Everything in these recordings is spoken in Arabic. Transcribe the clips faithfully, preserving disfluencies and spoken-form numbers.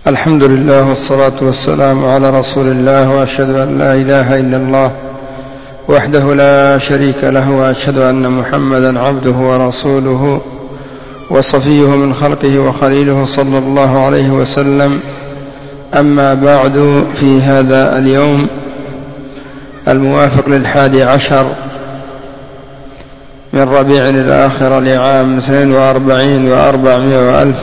الحمد لله والصلاة والسلام على رسول الله، وأشهد أن لا إله إلا الله وحده لا شريك له، وأشهد أن محمدا عبده ورسوله وصفيه من خلقه وخليله صلى الله عليه وسلم. أما بعد، في هذا اليوم الموافق للحادي عشر من ربيع الآخر لعام اثنين وأربعين وأربعمائة وألف،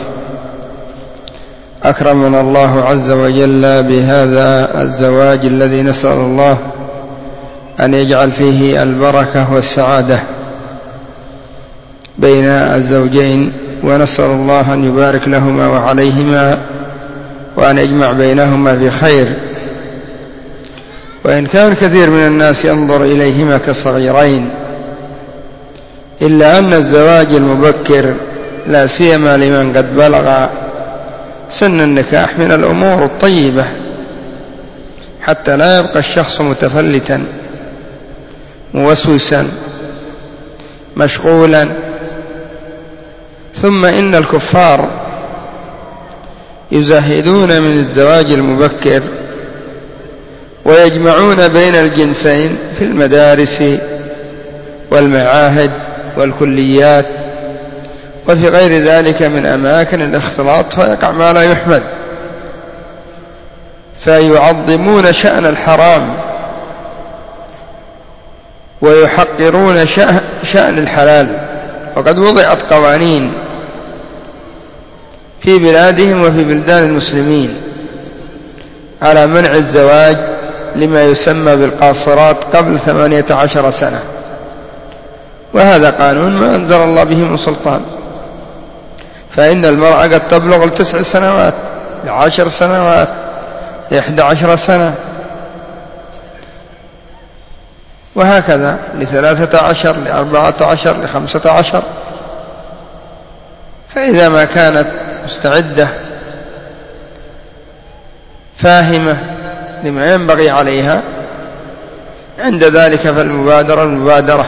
أكرمنا الله عز وجل بهذا الزواج الذي نسأل الله أن يجعل فيه البركة والسعادة بين الزوجين، ونسأل الله أن يبارك لهما وعليهما وأن يجمع بينهما بخير. وإن كان كثير من الناس ينظر إليهما كصغيرين، إلا أن الزواج المبكر لا سيما لمن قد بلغ سن النكاح من الأمور الطيبة، حتى لا يبقى الشخص متفلتا موسوسا مشغولا. ثم إن الكفار يزهدون من الزواج المبكر ويجمعون بين الجنسين في المدارس والمعاهد والكليات وفي غير ذلك من أماكن الاختلاط، فيقع ما لا يحمد، فيعظمون شأن الحرام ويحقرون شأن الحلال. وقد وضعت قوانين في بلادهم وفي بلدان المسلمين على منع الزواج لما يسمى بالقاصرات قبل ثمانية عشر سنة، وهذا قانون ما أنزل الله به من سلطان. فإن المرأة قد تبلغ لتسع سنوات، لعشر سنوات، لإحدى عشر سنة، وهكذا لثلاثة عشر، لأربعة عشر، لخمسة عشر. فإذا ما كانت مستعدة فاهمة لما ينبغي عليها، عند ذلك فالمبادرة المبادرة.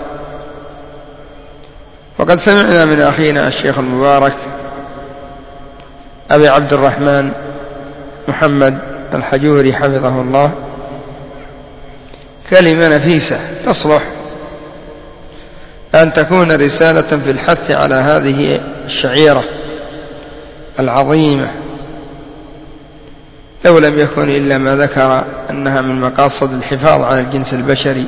وقد سمعنا من أخينا الشيخ المبارك أبي عبد الرحمن محمد الحجوري حفظه الله كلمة نفيسة تصلح أن تكون رسالة في الحث على هذه الشعيرة العظيمة، لو لم يكن إلا ما ذكر أنها من مقاصد الحفاظ على الجنس البشري،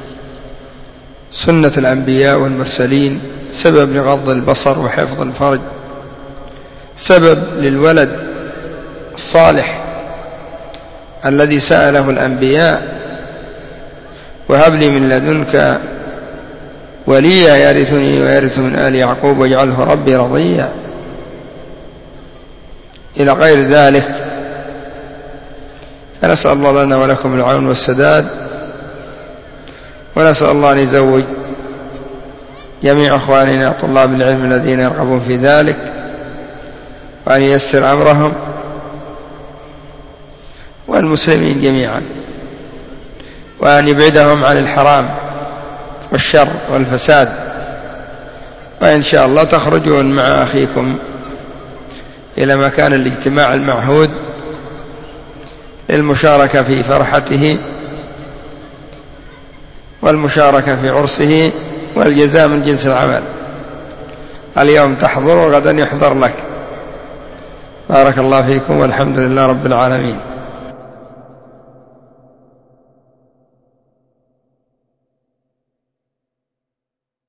سنة الأنبياء والمرسلين، سبب لغض البصر وحفظ الفرج، سبب للولد الصالح الذي سأله الأنبياء: وهب لي من لدنك وليا يرثني ويرث من آل يعقوب واجعله ربي رضيا، إلى غير ذلك. فنسأل الله لنا ولكم العون والسداد، ونسأل الله أن يزوج جميع أخواننا طلاب العلم الذين يرغبون في ذلك، وأن ييسر أمرهم والمسلمين جميعا، وأن يبعدهم عن الحرام والشر والفساد. وإن شاء الله تخرجون مع أخيكم إلى مكان الاجتماع المعهود للمشاركة في فرحته والمشاركة في عرسه والجزاء من جنس العمل. اليوم تحضر وغدا يحضر لك. بارك الله فيكم، والحمد لله رب العالمين.